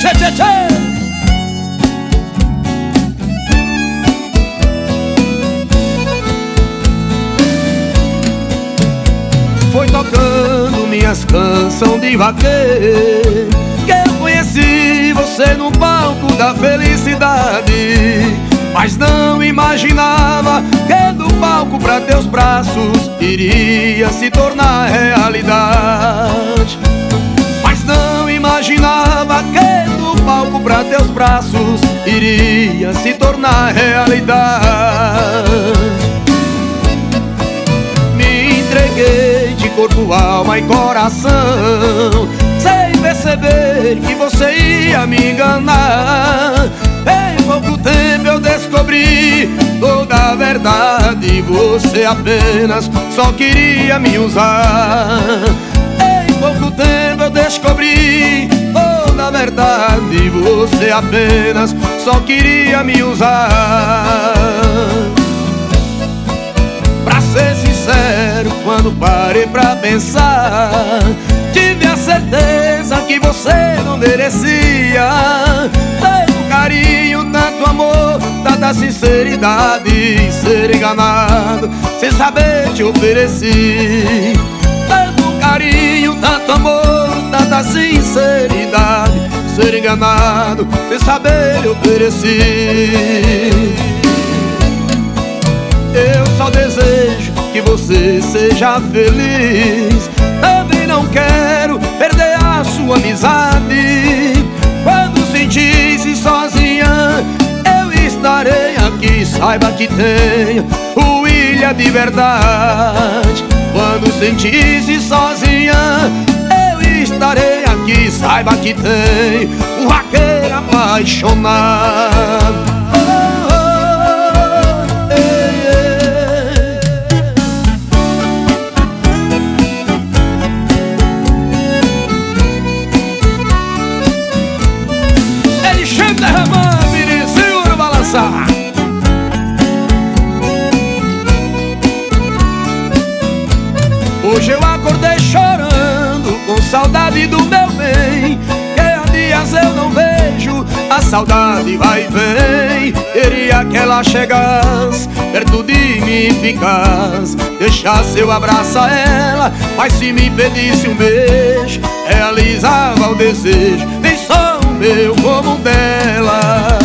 Tchê, tchê, tchê. Foi tocando minhas canções de vaqueiro que eu conheci você no palco da felicidade. Mas não imaginava que do palco pra teus braços iria se tornar realidade. Mas não imaginava que do palco pra teus braços iria se tornar realidade. Me entreguei de corpo, alma e coração, sem perceber que você ia me enganar. Em pouco tempo eu descobri toda a verdade. Você apenas só queria me usar. Em pouco tempo eu descobri toda a verdade. Você apenas só queria me usar. Pra ser sincero, quando parei pra pensar, tive a certeza que você não merecia tanto carinho, tanto amor, tanta sinceridade. Ser enganado sem saber te ofereci tanto carinho, tanto amor, tanta sinceridade. Ser enganado sem saber te ofereci. Eu só desejo que você seja feliz. Também não quero perder a sua amizade. Quando sentir-se sozinha, eu estarei aqui. Saiba que tenho o Ilha de verdade. Quando sentir-se sozinha, eu estarei aqui. Saiba que tenho um vaqueiro apaixonado. Derramando, Vinicius no balançar. Hoje eu acordei chorando, com saudade do meu bem, que há dias eu não vejo, a saudade vai e vem. Queria que ela chegasse perto de mim e ficasse, deixasse eu abraçar ela, mas se me pedisse um beijo, realizava o desejo, nem só o meu como o dela.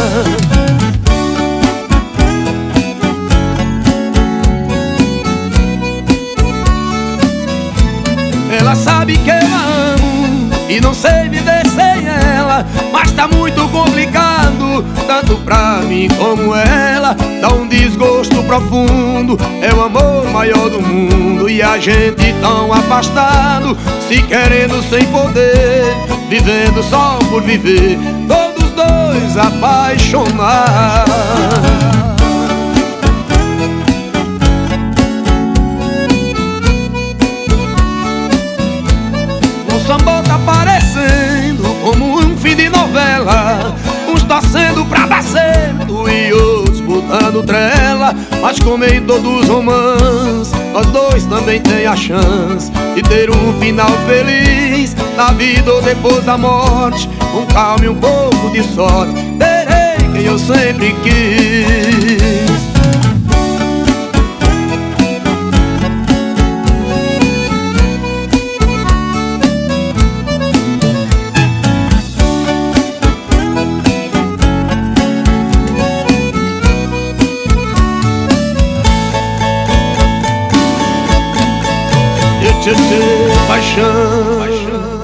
Ela sabe que eu a amo e não sei viver sem ela, mas tá muito complicado, tanto pra mim como ela. Dá um desgosto profundo, é o amor maior do mundo, e a gente tão afastado, se querendo sem poder, vivendo só por viver, todos dois apaixonados. O samba tá parecendo como um fim de novela, uns torcendo pra dar certo e outros botando trela. Mas como em todos os romances, nós dois também tem a chance de ter um final feliz, na vida ou depois da morte. Com calma e um pouco de sorte, terei quem eu sempre quis. Tchê, tchê, paixão.